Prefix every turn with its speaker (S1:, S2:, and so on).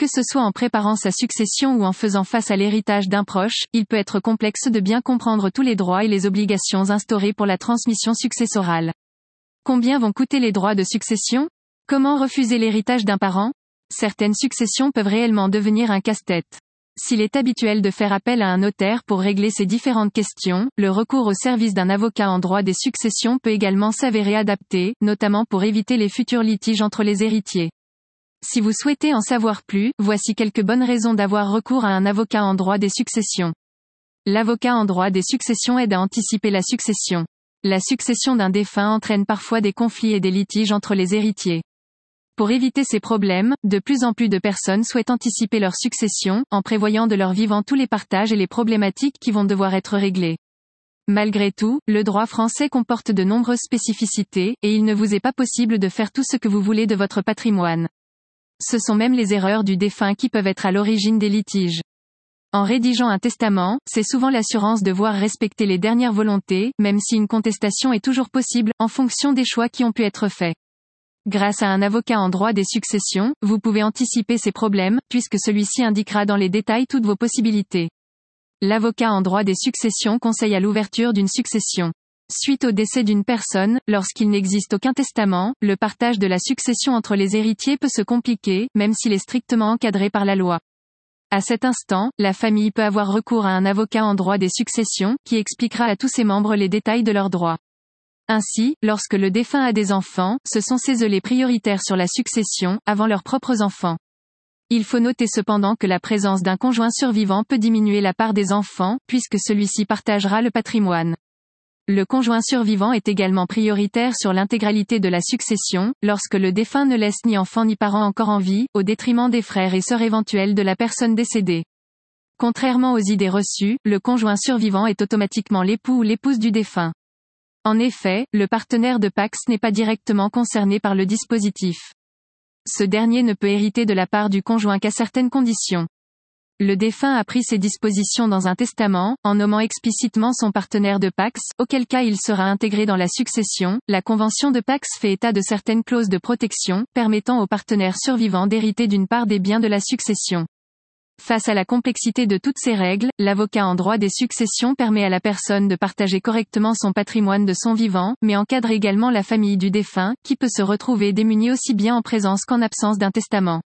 S1: ce soit en préparant sa succession ou en faisant face à l'héritage d'un proche, il peut être complexe de bien comprendre tous les droits et les obligations instaurés pour la transmission successorale. Combien vont coûter les droits de succession? Comment refuser l'héritage d'un parent? Certaines successions peuvent réellement devenir un casse-tête. S'il est habituel de faire appel à un notaire pour régler ces différentes questions, le recours au service d'un avocat en droit des successions peut également s'avérer adapté, notamment pour éviter les futurs litiges entre les héritiers. Si vous souhaitez en savoir plus, voici quelques bonnes raisons d'avoir recours à un avocat en droit des successions. L'avocat en droit des successions aide à anticiper la succession. La succession d'un défunt entraîne parfois des conflits et des litiges entre les héritiers. Pour éviter ces problèmes, de plus en plus de personnes souhaitent anticiper leur succession, en prévoyant de leur vivant tous les partages et les problématiques qui vont devoir être réglées. Malgré tout, le droit français comporte de nombreuses spécificités, et il ne vous est pas possible de faire tout ce que vous voulez de votre patrimoine. Ce sont même les erreurs du défunt qui peuvent être à l'origine des litiges. En rédigeant un testament, c'est souvent l'assurance de voir respecter les dernières volontés, même si une contestation est toujours possible, en fonction des choix qui ont pu être faits. Grâce à un avocat en droit des successions, vous pouvez anticiper ces problèmes, puisque celui-ci indiquera dans les détails toutes vos possibilités. L'avocat en droit des successions conseille à l'ouverture d'une succession. Suite au décès d'une personne, lorsqu'il n'existe aucun testament, le partage de la succession entre les héritiers peut se compliquer, même s'il est strictement encadré par la loi. À cet instant, la famille peut avoir recours à un avocat en droit des successions, qui expliquera à tous ses membres les détails de leurs droits. Ainsi, lorsque le défunt a des enfants, ce sont ces les prioritaires sur la succession, avant leurs propres enfants. Il faut noter cependant que la présence d'un conjoint survivant peut diminuer la part des enfants, puisque celui-ci partagera le patrimoine. Le conjoint survivant est également prioritaire sur l'intégralité de la succession, lorsque le défunt ne laisse ni enfants ni parents encore en vie, au détriment des frères et sœurs éventuels de la personne décédée. Contrairement aux idées reçues, le conjoint survivant est automatiquement l'époux ou l'épouse du défunt. En effet, le partenaire de Pacs n'est pas directement concerné par le dispositif. Ce dernier ne peut hériter de la part du conjoint qu'à certaines conditions. Le défunt a pris ses dispositions dans un testament, en nommant explicitement son partenaire de Pacs, auquel cas il sera intégré dans la succession. La convention de Pacs fait état de certaines clauses de protection, permettant au partenaire survivant d'hériter d'une part des biens de la succession. Face à la complexité de toutes ces règles, l'avocat en droit des successions permet à la personne de partager correctement son patrimoine de son vivant, mais encadre également la famille du défunt, qui peut se retrouver démunie aussi bien en présence qu'en absence d'un testament.